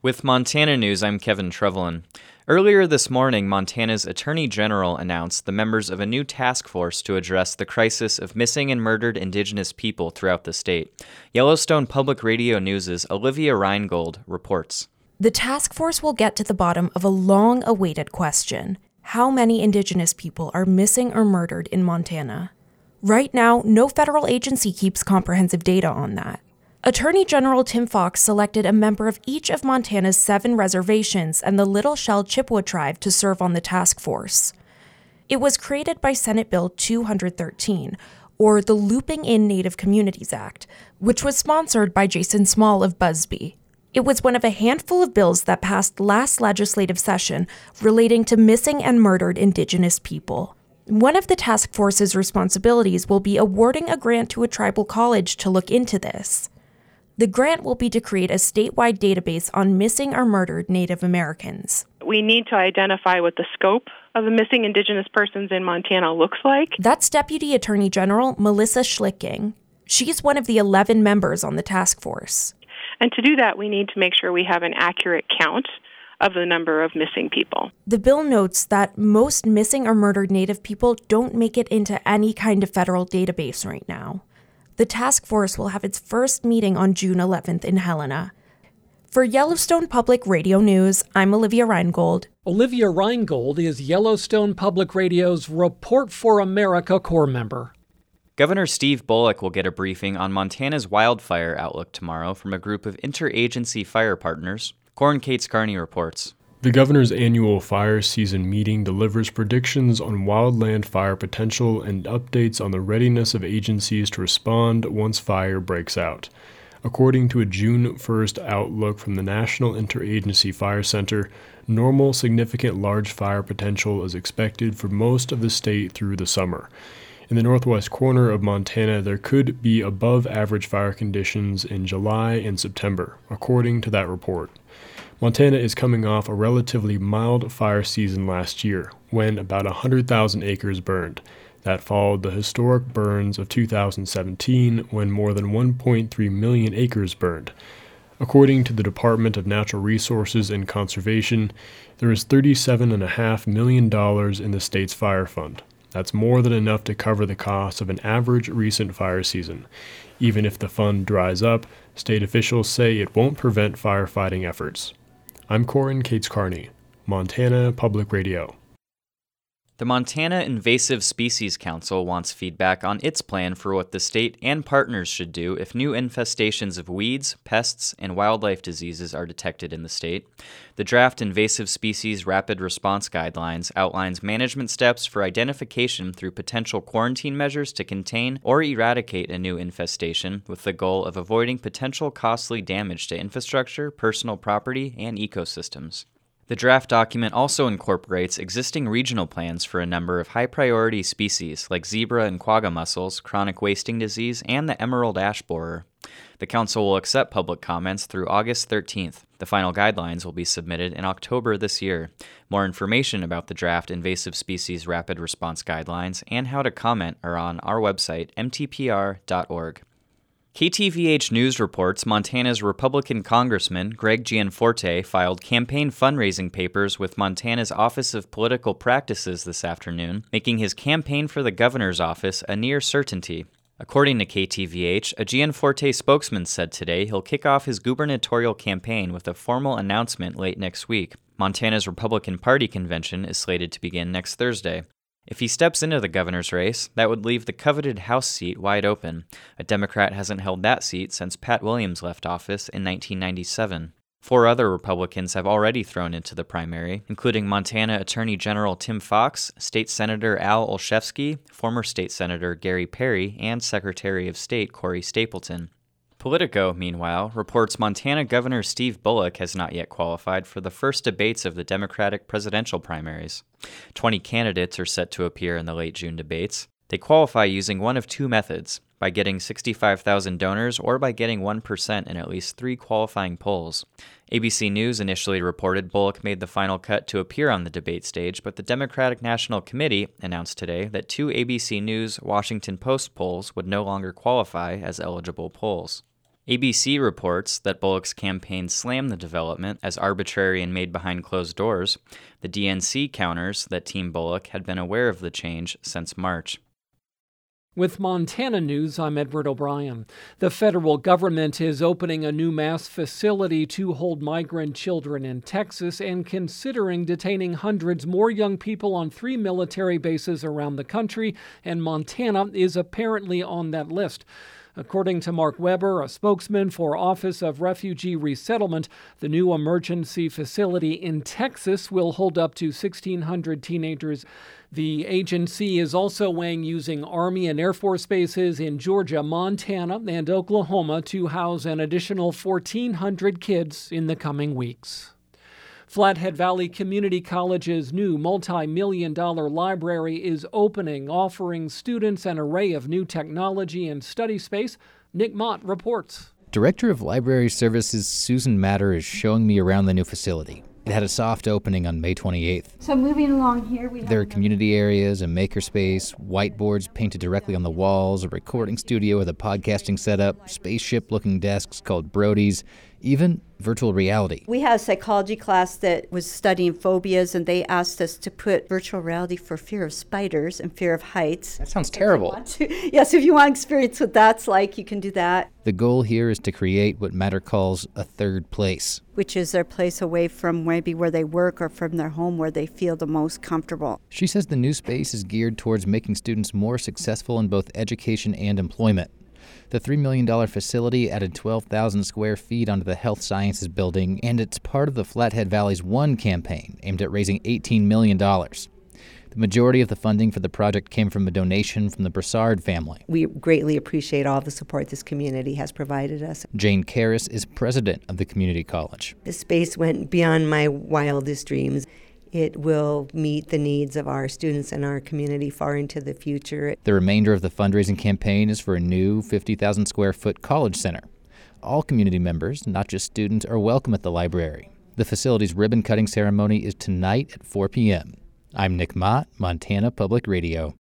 With Montana News, I'm Kevin Trevelyan. Earlier this morning, Montana's Attorney General announced the members of a new task force to address the crisis of missing and murdered Indigenous people throughout the state. Yellowstone Public Radio News' Olivia Reingold reports. The task force will get to the bottom of a long-awaited question. How many Indigenous people are missing or murdered in Montana? Right now, no federal agency keeps comprehensive data on that. Attorney General Tim Fox selected a member of each of Montana's 7 reservations and the Little Shell Chippewa tribe to serve on the task force. It was created by Senate Bill 213, or the Looping in Native Communities Act, which was sponsored by Jason Small of Busby. It was one of a handful of bills that passed last legislative session relating to missing and murdered Indigenous people. One of the task force's responsibilities will be awarding a grant to a tribal college to look into this. The grant will be to create a statewide database on missing or murdered Native Americans. We need to identify what the scope of the missing Indigenous persons in Montana looks like. That's Deputy Attorney General Melissa Schlicking. She's one of the 11 members on the task force. And to do that, we need to make sure we have an accurate count of the number of missing people. The bill notes that most missing or murdered Native people don't make it into any kind of federal database right now. The task force will have its first meeting on June 11th in Helena. For Yellowstone Public Radio News, I'm Olivia Reingold. Olivia Reingold is Yellowstone Public Radio's Report for America Corps member. Governor Steve Bullock will get a briefing on Montana's wildfire outlook tomorrow from a group of interagency fire partners. Corin Cates Carney reports. The governor's annual fire season meeting delivers predictions on wildland fire potential and updates on the readiness of agencies to respond once fire breaks out. According to a June 1st outlook from the National Interagency Fire Center, normal significant large fire potential is expected for most of the state through the summer. In the northwest corner of Montana, there could be above average fire conditions in July and September, according to that report. Montana is coming off a relatively mild fire season last year, when about 100,000 acres burned. That followed the historic burns of 2017, when more than 1.3 million acres burned. According to the Department of Natural Resources and Conservation, there is $37.5 million in the state's fire fund. That's more than enough to cover the cost of an average recent fire season. Even if the fund dries up, state officials say it won't prevent firefighting efforts. I'm Corin Cates Carney, Montana Public Radio. The Montana Invasive Species Council wants feedback on its plan for what the state and partners should do if new infestations of weeds, pests, and wildlife diseases are detected in the state. The draft Invasive Species Rapid Response Guidelines outlines management steps for identification through potential quarantine measures to contain or eradicate a new infestation, with the goal of avoiding potential costly damage to infrastructure, personal property, and ecosystems. The draft document also incorporates existing regional plans for a number of high-priority species like zebra and quagga mussels, chronic wasting disease, and the emerald ash borer. The council will accept public comments through August 13th. The final guidelines will be submitted in October this year. More information about the draft Invasive Species Rapid Response Guidelines and how to comment are on our website, mtpr.org. KTVH News reports Montana's Republican Congressman Greg Gianforte filed campaign fundraising papers with Montana's Office of Political Practices this afternoon, making his campaign for the governor's office a near certainty. According to KTVH, a Gianforte spokesman said today he'll kick off his gubernatorial campaign with a formal announcement late next week. Montana's Republican Party convention is slated to begin next Thursday. If he steps into the governor's race, that would leave the coveted House seat wide open. A Democrat hasn't held that seat since Pat Williams left office in 1997. 4 other Republicans have already thrown into the primary, including Montana Attorney General Tim Fox, State Senator Al Olszewski, former State Senator Gary Perry, and Secretary of State Corey Stapleton. Politico, meanwhile, reports Montana Governor Steve Bullock has not yet qualified for the first debates of the Democratic presidential primaries. 20 candidates are set to appear in the late June debates. They qualify using one of 2 methods, by getting 65,000 donors or by getting 1% in at least 3 qualifying polls. ABC News initially reported Bullock made the final cut to appear on the debate stage, but the Democratic National Committee announced today that 2 ABC News Washington Post polls would no longer qualify as eligible polls. ABC reports that Bullock's campaign slammed the development as arbitrary and made behind closed doors. The DNC counters that Team Bullock had been aware of the change since March. With Montana News, I'm Edward O'Brien. The federal government is opening a new mass facility to hold migrant children in Texas and considering detaining hundreds more young people on 3 military bases around the country, and Montana is apparently on that list. According to Mark Weber, a spokesman for Office of Refugee Resettlement, the new emergency facility in Texas will hold up to 1,600 teenagers. The agency is also weighing using Army and Air Force bases in Georgia, Montana, and Oklahoma to house an additional 1,400 kids in the coming weeks. Flathead Valley Community College's new multi-million-dollar library is opening, offering students an array of new technology and study space. Nick Mott reports. Director of Library Services Susan Matter is showing me around the new facility. It had a soft opening on May 28th. So moving along here, there are community areas, a makerspace, whiteboards painted directly on the walls, a recording studio with a podcasting setup, spaceship-looking desks called Brodies, even virtual reality. We had a psychology class that was studying phobias, and they asked us to put virtual reality for fear of spiders and fear of heights. That sounds terrible. Yes, if you want to experience what that's like, you can do that. The goal here is to create what Matter calls a third place, which is their place away from maybe where they work or from their home where they feel the most comfortable. She says the new space is geared towards making students more successful in both education and employment. The $3 million facility added 12,000 square feet onto the Health Sciences building, and it's part of the Flathead Valley's One campaign, aimed at raising $18 million. The majority of the funding for the project came from a donation from the Broussard family. We greatly appreciate all the support this community has provided us. Jane Karras is president of the community college. The space went beyond my wildest dreams. It will meet the needs of our students and our community far into the future. The remainder of the fundraising campaign is for a new 50,000 square foot college center. All community members, not just students, are welcome at the library. The facility's ribbon cutting ceremony is tonight at 4 p.m. I'm Nick Mott, Montana Public Radio.